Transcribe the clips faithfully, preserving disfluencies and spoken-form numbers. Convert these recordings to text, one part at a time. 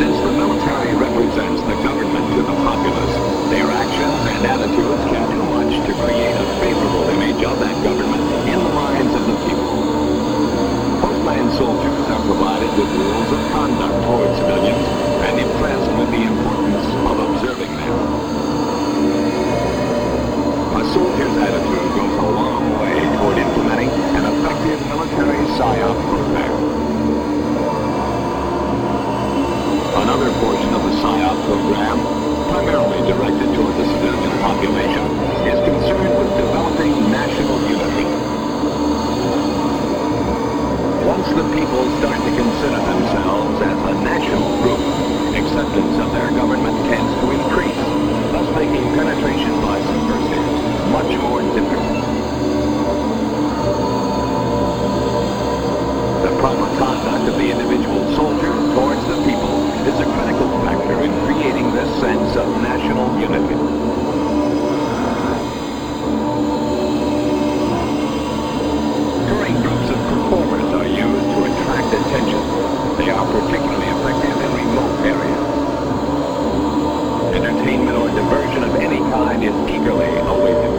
Since the military represents the government to the populace, their actions and attitudes can do much to create a favorable image of that government in the minds of the people. Postland soldiers are provided with rules of conduct toward civilians and impressed with the importance of observing them. A soldier's attitude goes a long way toward implementing an effective military PSYOP program. Another portion of the PSYOP program, primarily directed toward the civilian population, is concerned with developing national unity. Once the people start to consider themselves as a national group, acceptance of their government tends to increase, thus making penetration by subversives much more difficult. The proper conduct of the individual soldier towards the people is a critical factor in creating this sense of national unity. Touring groups of performers are used to attract attention. They are particularly effective in remote areas. Entertainment or diversion of any kind is eagerly awaited.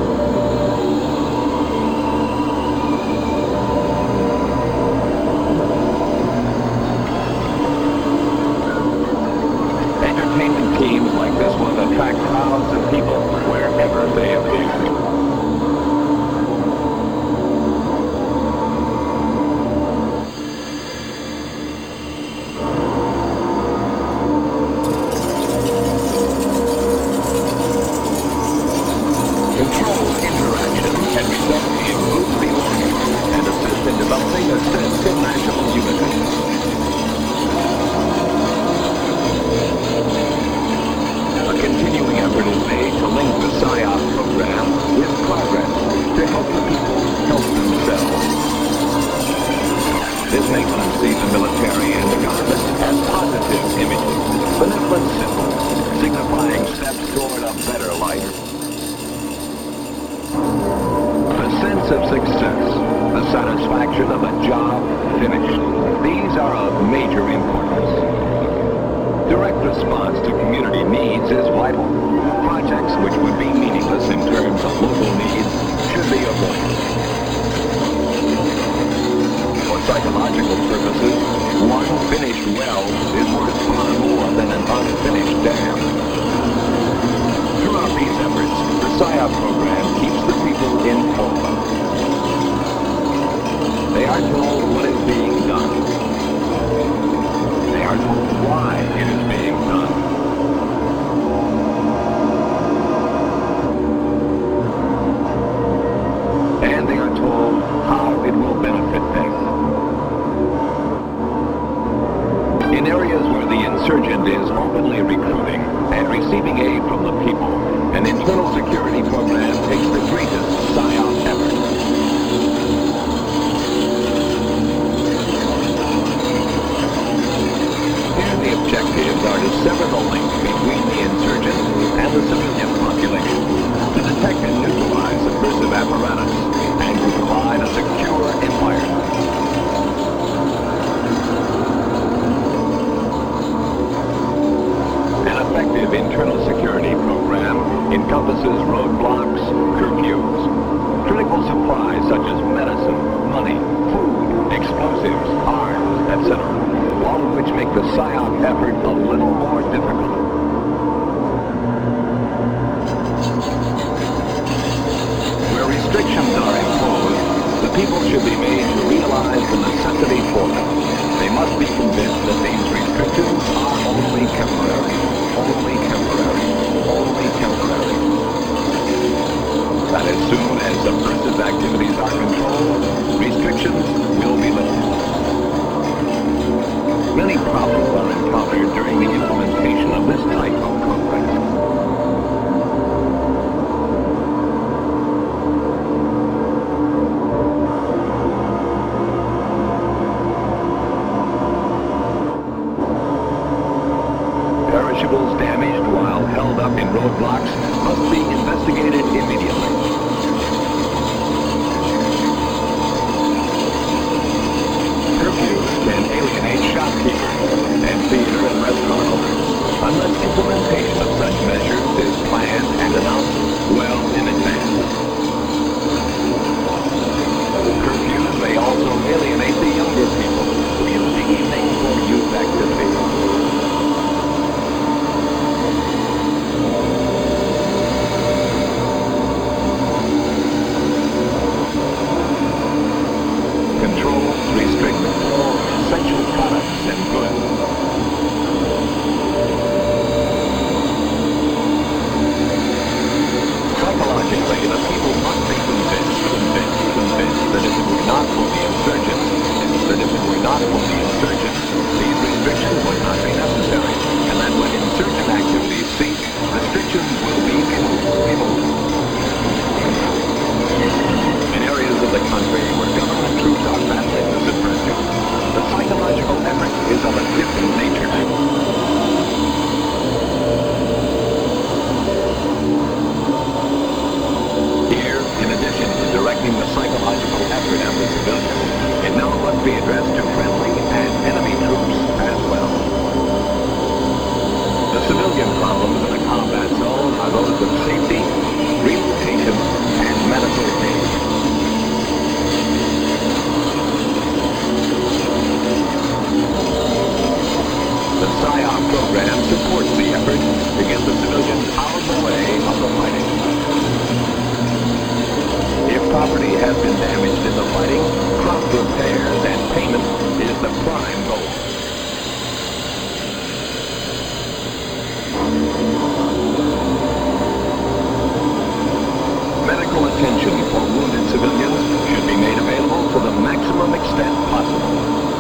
Entertainment teams like this one attract crowds of people wherever they appear. Of success, the satisfaction of a job finished. These are of major importance. Direct response to community needs is vital. Projects which would be meaningless in terms of local needs should be avoided. For psychological purposes, one finished well is worth far more than an unfinished dam. Throughout these efforts, the PSYOP program keeps the people informed. They are told what is being done. They are told why it is being done. And they are told how it will benefit them. In areas where the insurgent is openly recruiting and receiving aid from the people, an internal security program takes the greatest PSYOP effort. Objectives are to sever the link between the insurgent and the civilian population, to detect and neutralize subversive apparatus, and to provide a secure environment. An effective internal security program encompasses roadblocks, curfews, critical supplies such as medicine, money, food, explosives, arms, et cetera, all of which make the PSYOP effort a little more difficult. Where restrictions are imposed, the people should be made to realize the necessity for them. They must be convinced that these restrictions are only temporary, only temporary, only temporary. That as soon as subversive activities are controlled, restrictions will be lifted. Many problems are encountered during the implementation of this type of program. Perishables damaged while held up in roadblocks must be investigated immediately. Curfews can alienate shopkeepers, and theater and restaurant owners unless implementation of such measures is planned and announced well in advance. Curfews may also alienate the younger people who use the evening for youth activities. Controls restrict the flow of essential products and goods. Psychologically, the people must be convinced, convinced, convinced that if it were not for the insurgents, that if it were not for the insurgents, these restrictions would not be necessary, and that when insurgent activities cease, restrictions will be removed. In areas of the country where government troops are battling the suppression, the psychological effort is of a different nature. Here, in addition to directing the psychological effort at the civilians, it now must be addressed to friendly and enemy troops as well. The civilian problems in a combat zone are those of safety, relocation, and medical aid. The PSYOP program supports the effort to get the civilians out of the way of the fighting. If property has been damaged in the fighting, prompt repairs and payment is the prime goal. Medical attention for wounded civilians should be made available to the maximum extent possible.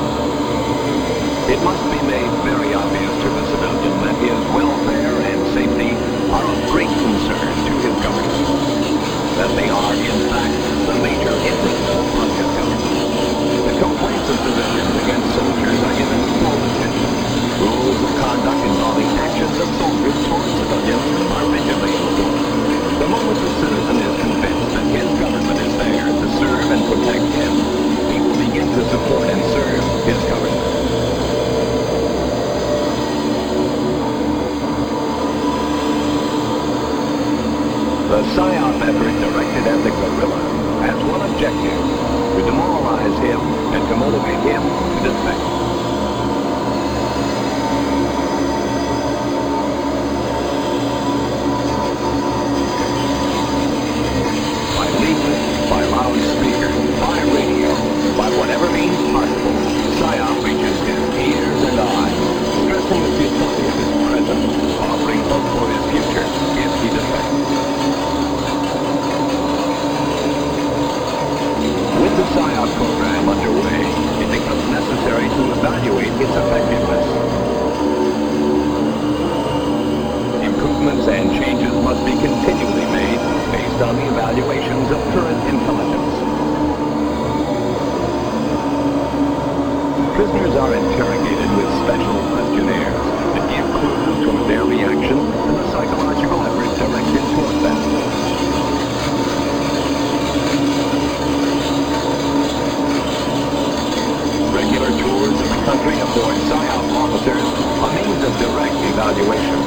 It must be made very obvious to the civilian that his welfare and safety are of great concern to his government, that they are, in fact, the major interests of his government. The complaints of civilians against soldiers are given full attention. Rules of conduct involving actions of soldiers towards civilians are rigidly enforced. The moment the citizen is convinced that his government is there to serve and protect him, he will begin to support and serve his government. The PSYOP effort directed at the guerrilla has one objective: to demoralize him and to motivate him to defect. By leaflet, by loudspeaker, by radio, by whatever means possible, PSYOP reaches his ears and eyes, stressing the futility of his present, offering hope for his future if he defects. With the PSYOP program underway, it becomes necessary to evaluate its effectiveness. Improvements and changes must be continually made based on the evaluations of current intelligence. Prisoners are interrogated with special questionnaires that give clues from their reaction to the psychological effort directed toward them. Regular tours of the country afford PSYOP officers a means of direct evaluation.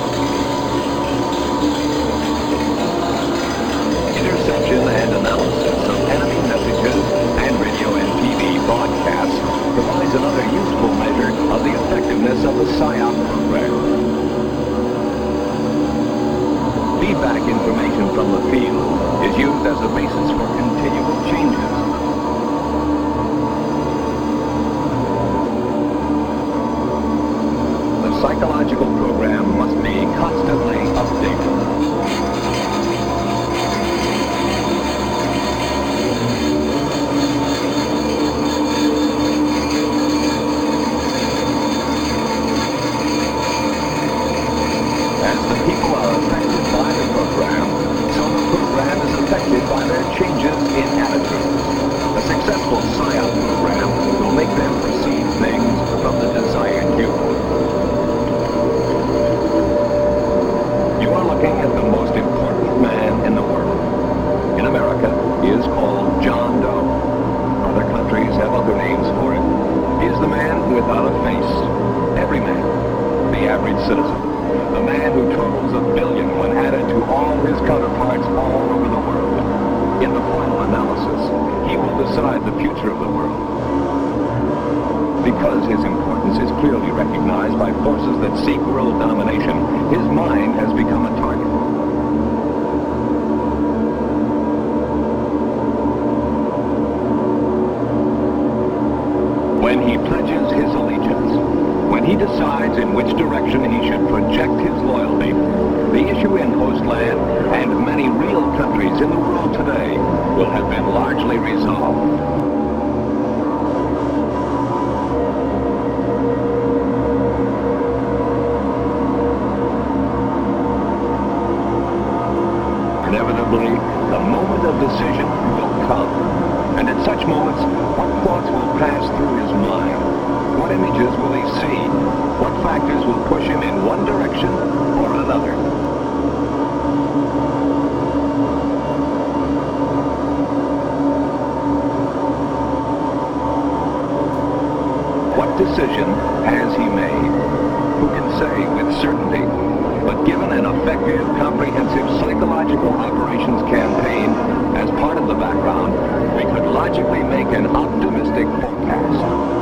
Interception and analysis of enemy messages and radio and T V broadcasts provides another useful measure of the effectiveness of the PSYOP program. Feedback information from the field is used as a basis for continual changes. The psychological program must be constantly updated. As the people are affected by the program, so the program is affected by their changes in attitude. A successful PSYOP program will make them perceive things from the desired viewpoint. You are looking at the most important man in the world. In America, he is called John Doe. Other countries have other names for him. He is the man without a face. Every man, the average citizen. the man who totals a billion when added to all his counterparts all over the world. In the final analysis, he will decide the future of the world. Because his importance is clearly recognized by forces that seek world domination, his mind has become a target. When he pledges his allegiance, when he decides in which direction he should project his loyalty, the issue in Ostland and many real countries in the world today will have been largely resolved. Inevitably, the moment of decision will come. And at such moments, what thoughts will pass through his mind? What images will he see? What factors will push him in one direction or another? What decision has he made? Who can say with certainty? But given an effective, comprehensive psychological operations campaign as part of the background, we could logically make an optimistic forecast.